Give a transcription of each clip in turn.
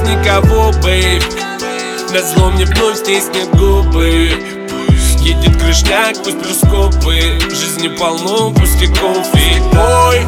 никого, бейб. Назло мне вновь стиснет губы. Едет крышняк, пусть перископы. В жизни полно пустяков и бой.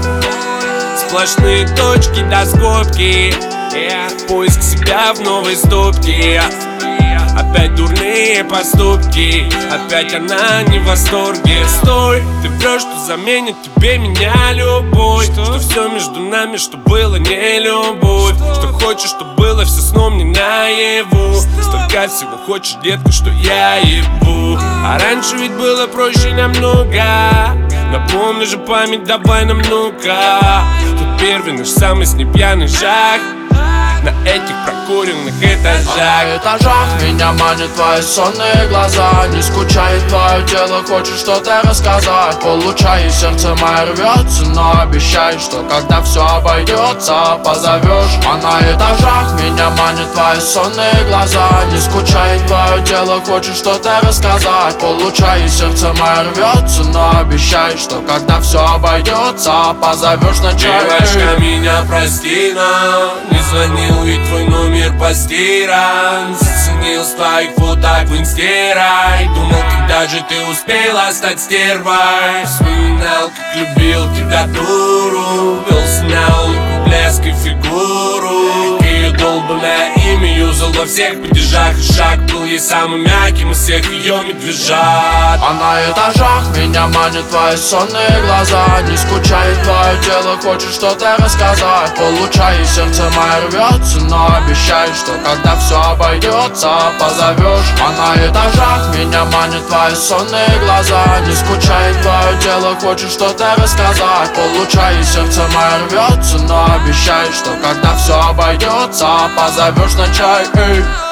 Сплошные точки до скобки. Поиск себя в новой стопке. Опять дурные поступки. Опять она не в восторге. Стой, ты врешь, что заменит тебе меня любовь. Что все между нами, что было не любовь. Что хочешь, что было все сном, не наяву. Столько всего хочешь, детка, что я ебу. А раньше ведь было проще намного. Напомни же память, давай нам ну-ка. Тут первый наш самый с непьяный шаг на этих прокуренных этажах. На этажах меня манят твои сонные глаза. Не скучает твое тело, хочет что-то рассказать. Получай, сердце мое рвется, но обещай, что когда все обойдется, позовешь. А на этажах меня манят твои сонные глаза. Не скучает твое тело, хочет что-то рассказать. Получай, сердце мое рвется, но обещай, что когда все обойдется, позовешь на чай. Девочка, меня прости, но не звонил, ведь твой номер постиран. Заценил с твоих фоток в инстерай. Думал, когда же ты успела стать стервой. Вспоминал, как любил тебя дуру. Вел, снял блеск и фигуру. Ее долбанное имя юзал во всех падежах. И шаг был ей самым мягким из всех ее медвежат. А на этажах меня манят твои сонные глаза. Не скучает твое тело, хочет что-то рассказать. Получай, сердце мое рвется, но обещай, что когда все обойдется, позовешь. А на этажах меня манят твои сонные глаза. Не скучает твое тело, хочет что-то рассказать. Получай, сердце мое рвется, но обещай, что когда все обойдется, позовешь на чай.